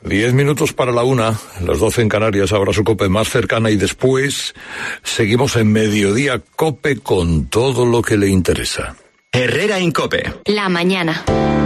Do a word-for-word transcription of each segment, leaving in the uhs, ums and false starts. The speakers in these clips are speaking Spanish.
Diez minutos para la una, las doce en Canarias, ahora su COPE más cercana y después seguimos en Mediodía COPE con todo lo que le interesa. Herrera en COPE. La mañana.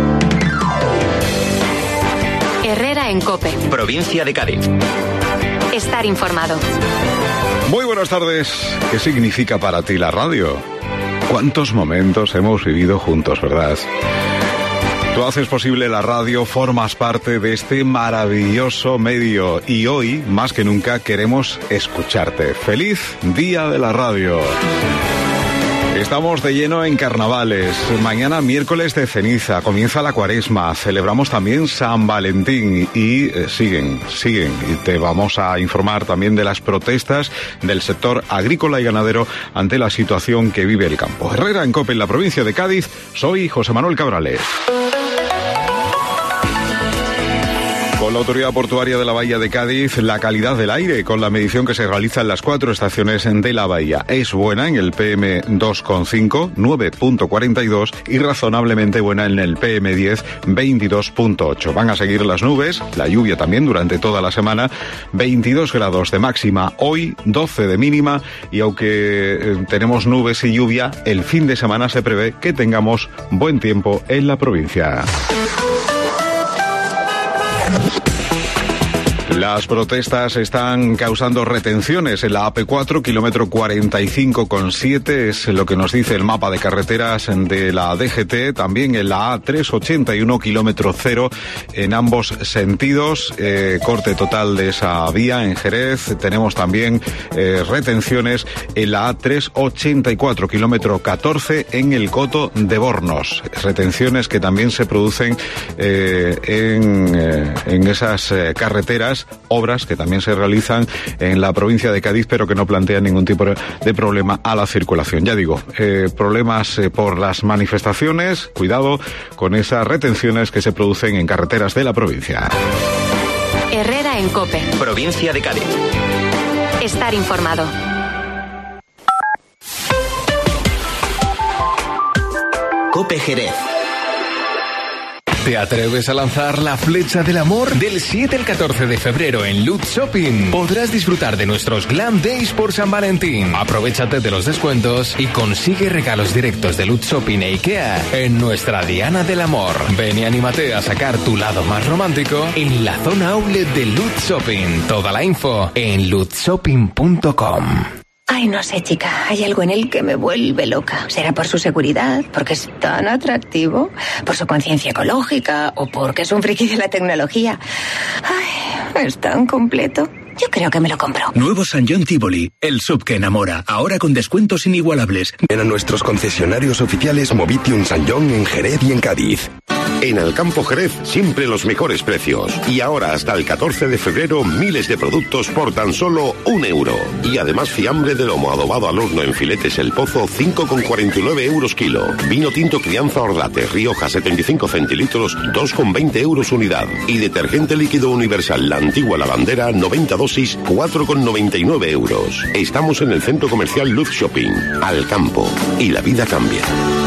Herrera en COPE. Provincia de Cádiz. Estar informado. Muy buenas tardes. ¿Qué significa para ti la radio? ¿Cuántos momentos hemos vivido juntos, verdad? Tú haces posible la radio, formas parte de este maravilloso medio y hoy, más que nunca, queremos escucharte. ¡Feliz Día de la Radio! Estamos de lleno en carnavales. Mañana, miércoles de ceniza, comienza la cuaresma. Celebramos también San Valentín y eh, siguen, siguen. Y te vamos a informar también de las protestas del sector agrícola y ganadero ante la situación que vive el campo. Herrera en COPE en la provincia de Cádiz. Soy José Manuel Cabrales. Con la Autoridad Portuaria de la Bahía de Cádiz, la calidad del aire con la medición que se realiza en las cuatro estaciones de la bahía es buena en el P M dos coma cinco, nueve punto cuarenta y dos y razonablemente buena en el P M diez, veintidós punto ocho. Van a seguir las nubes, la lluvia también durante toda la semana, veintidós grados de máxima hoy, doce de mínima y aunque eh, tenemos nubes y lluvia, el fin de semana se prevé que tengamos buen tiempo en la provincia. Las protestas están causando retenciones en la A P cuatro, kilómetro cuarenta y cinco coma siete, es lo que nos dice el mapa de carreteras de la D G T, también en la A trescientos ochenta y uno, kilómetro cero, en ambos sentidos, eh, corte total de esa vía en Jerez. Tenemos también eh, retenciones en la A trescientos ochenta y cuatro, kilómetro catorce, en el Coto de Bornos. Retenciones que también se producen eh, en, eh, en esas eh, carreteras, obras que también se realizan en la provincia de Cádiz, pero que no plantean ningún tipo de problema a la circulación. Ya digo, eh, problemas eh, por las manifestaciones, cuidado con esas retenciones que se producen en carreteras de la provincia. Herrera en COPE. Provincia de Cádiz. Estar informado. COPE Jerez. ¿Te atreves a lanzar la flecha del amor? Del siete al catorce de febrero en Lutz Shopping podrás disfrutar de nuestros Glam Days por San Valentín. Aprovéchate de los descuentos y consigue regalos directos de Lutz Shopping e IKEA en nuestra Diana del Amor. Ven y anímate a sacar tu lado más romántico en la zona outlet de Lutz Shopping. Toda la info en lutz shopping punto com. Ay, no sé, chica, hay algo en él que me vuelve loca. ¿Será por su seguridad, porque es tan atractivo, por su conciencia ecológica o porque es un friki de la tecnología? Ay, es tan completo. Yo creo que me lo compro. Nuevo San John Tivoli, el sub que enamora, ahora con descuentos inigualables. Ven a nuestros concesionarios oficiales Movitium San John en Jerez y en Cádiz. En Alcampo Jerez, siempre los mejores precios. Y ahora hasta el catorce de febrero, miles de productos por tan solo un euro. Y además fiambre de lomo adobado al horno en filetes El Pozo, cinco con cuarenta y nueve euros kilo. Vino tinto Crianza Ordate, Rioja, setenta y cinco centilitros, dos con veinte euros unidad. Y detergente líquido universal, la antigua lavandera, noventa dosis, cuatro con noventa y nueve euros. Estamos en el centro comercial Luz Shopping. Alcampo. Y la vida cambia.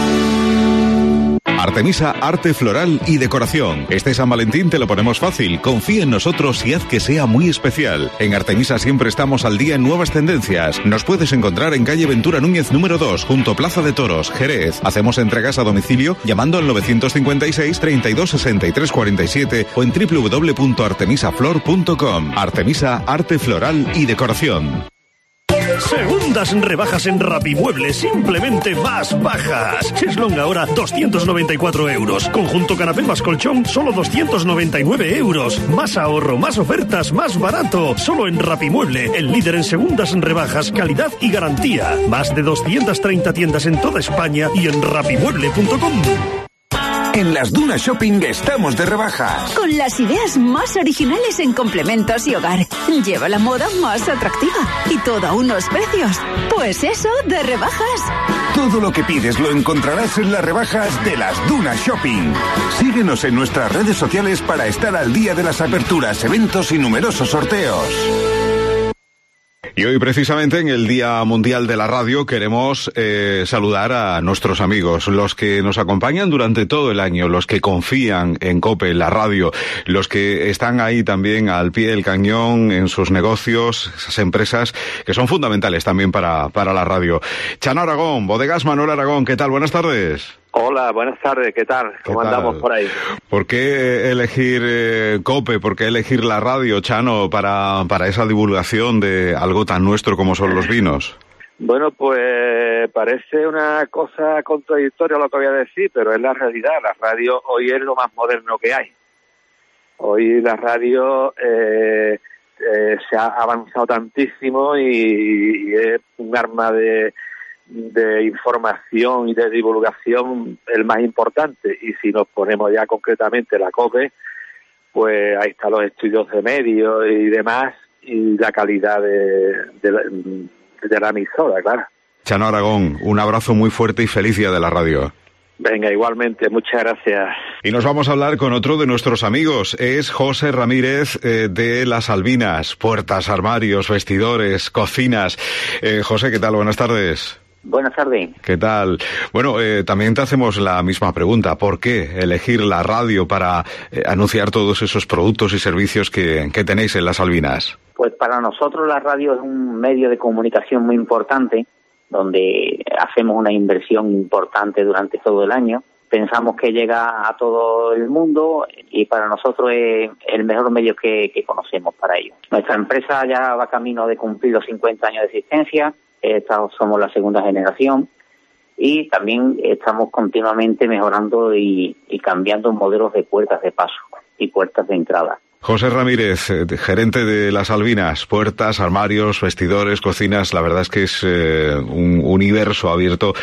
Artemisa Arte Floral y Decoración. Este San Valentín te lo ponemos fácil. Confía en nosotros y haz que sea muy especial. En Artemisa siempre estamos al día en nuevas tendencias. Nos puedes encontrar en calle Ventura Núñez número dos, junto a Plaza de Toros, Jerez. Hacemos entregas a domicilio llamando al novecientos cincuenta y seis, treinta y dos, sesenta y tres cuarenta y siete o en doble u doble u doble u punto artemisa flor punto com. Artemisa Arte Floral y Decoración. Segundas rebajas en Rapimueble, simplemente más bajas. Cheslong ahora doscientos noventa y cuatro euros. Conjunto canapé más colchón, solo doscientos noventa y nueve euros. Más ahorro, más ofertas, más barato. Solo en Rapimueble, el líder en segundas rebajas, calidad y garantía. Más de doscientas treinta tiendas en toda España y en rapimueble punto com. En las Dunas Shopping estamos de rebajas. Con las ideas más originales en complementos y hogar. Lleva la moda más atractiva y todo a unos precios. Pues eso, de rebajas. Todo lo que pides lo encontrarás en las rebajas de las Dunas Shopping. Síguenos en nuestras redes sociales para estar al día de las aperturas, eventos y numerosos sorteos. Y hoy precisamente en el Día Mundial de la Radio queremos eh, saludar a nuestros amigos, los que nos acompañan durante todo el año, los que confían en COPE, la radio, los que están ahí también al pie del cañón en sus negocios, esas empresas que son fundamentales también para, para la radio. Chano Aragón, Bodegas Manuel Aragón, ¿qué tal? Buenas tardes. Hola, buenas tardes, ¿qué tal? ¿Cómo ¿Qué tal? andamos por ahí? ¿Por qué elegir eh, COPE? ¿Por qué elegir la radio, Chano, para, para esa divulgación de algo tan nuestro como son los vinos? Bueno, pues parece una cosa contradictoria lo que voy a decir, pero es la realidad. La radio hoy es lo más moderno que hay. Hoy la radio eh, eh, se ha avanzado tantísimo y, y es un arma de... de información y de divulgación el más importante. Y si nos ponemos ya concretamente la COPE, pues ahí están los estudios de medios y demás, y la calidad de, de, la, de la emisora, claro. Chano Aragón, un abrazo muy fuerte y feliz día de la radio. Venga, igualmente, muchas gracias. Y nos vamos a hablar con otro de nuestros amigos, es José Ramírez eh, de Las Albinas, puertas, armarios, vestidores, cocinas. Eh, José, ¿qué tal? Buenas tardes. Buenas tardes. ¿Qué tal? Bueno, eh, también te hacemos la misma pregunta. ¿Por qué elegir la radio para eh, anunciar todos esos productos y servicios que, que tenéis en Las Albinas? Pues para nosotros la radio es un medio de comunicación muy importante, donde hacemos una inversión importante durante todo el año. Pensamos que llega a todo el mundo y para nosotros es el mejor medio que, que conocemos para ello. Nuestra empresa ya va camino de cumplir los cincuenta años de existencia. Esta, somos la segunda generación y también estamos continuamente mejorando y, y cambiando modelos de puertas de paso y puertas de entrada. José Ramírez, gerente de Las Albinas, puertas, armarios, vestidores, cocinas, la verdad es que es eh, un universo abierto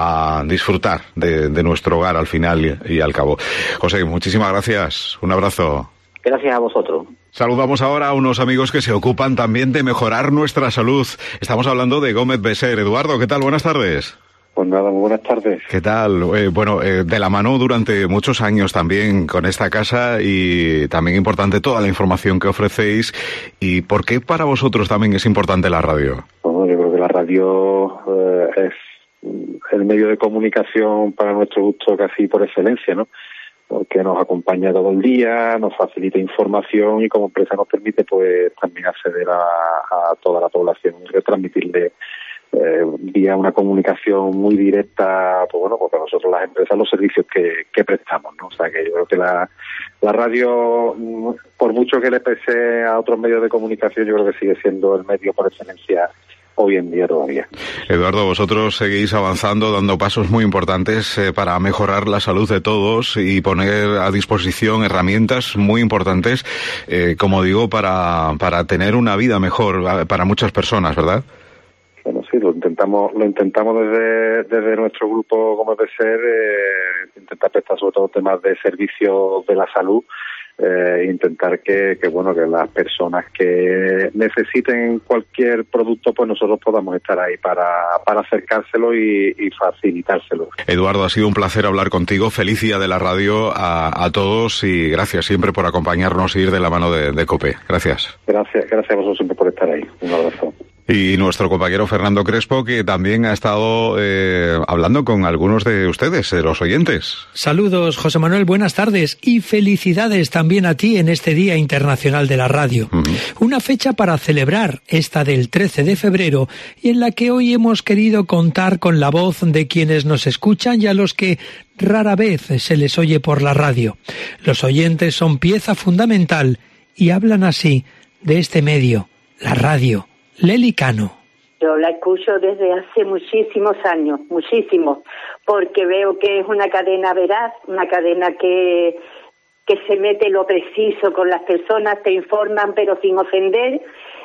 a disfrutar de, de nuestro hogar al final y, y al cabo. José, muchísimas gracias, un abrazo. Gracias a vosotros. Saludamos ahora a unos amigos que se ocupan también de mejorar nuestra salud. Estamos hablando de Gómez Beser. Eduardo, ¿qué tal? Buenas tardes. Pues nada, muy buenas tardes. ¿Qué tal? Eh, bueno, eh, de la mano durante muchos años también con esta casa y también importante toda la información que ofrecéis. ¿Y por qué para vosotros también es importante la radio? Bueno, yo creo que la radio eh, es el medio de comunicación para nuestro gusto casi por excelencia, ¿no? Porque nos acompaña todo el día, nos facilita información y como empresa nos permite pues también acceder a, a toda la población y retransmitirle eh, vía una comunicación muy directa, pues bueno, porque nosotros las empresas los servicios que, que prestamos, ¿no? O sea que yo creo que la, la radio, por mucho que le pese a otros medios de comunicación, yo creo que sigue siendo el medio por excelencia hoy en día todavía. Eduardo, vosotros seguís avanzando, dando pasos muy importantes eh, para mejorar la salud de todos y poner a disposición herramientas muy importantes, eh, como digo, para, para tener una vida mejor para muchas personas, ¿verdad? Bueno, sí, lo intentamos, lo intentamos desde, desde nuestro grupo, como debe ser, eh, intentar prestar sobre todo temas de servicios de la salud. Eh, intentar que, que bueno que las personas que necesiten cualquier producto pues nosotros podamos estar ahí para, para acercárselo y, y facilitárselo. Eduardo, ha sido un placer hablar contigo. Feliz día de la radio a, a todos y gracias siempre por acompañarnos y ir de la mano de, de COPE. Gracias. Gracias, gracias a vosotros siempre por estar ahí. Un abrazo. Y nuestro compañero Fernando Crespo, que también ha estado eh, hablando con algunos de ustedes, de los oyentes. Saludos, José Manuel, buenas tardes y felicidades también a ti en este Día Internacional de la Radio. Uh-huh. Una fecha para celebrar, esta del trece de febrero, y en la que hoy hemos querido contar con la voz de quienes nos escuchan y a los que rara vez se les oye por la radio. Los oyentes son pieza fundamental y hablan así de este medio, la radio. Leli Cano. Yo la escucho desde hace muchísimos años, muchísimos, porque veo que es una cadena veraz, una cadena que, que se mete lo preciso con las personas, te informan pero sin ofender.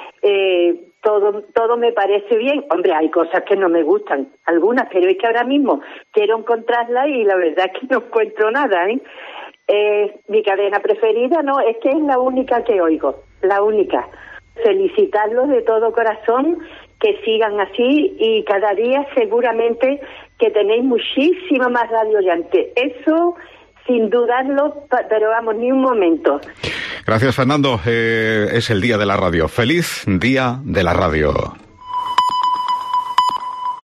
Eh, todo, todo me parece bien. Hombre, hay cosas que no me gustan, algunas, pero es que ahora mismo quiero encontrarlas y la verdad es que no encuentro nada, ¿eh? Eh, mi cadena preferida, no, es que es la única que oigo, la única. Felicitarlos de todo corazón, que sigan así y cada día seguramente que tenéis muchísima más radio oyente. Eso sin dudarlo, pero vamos, ni un momento. Gracias, Fernando. Eh, es el Día de la Radio. Feliz Día de la Radio.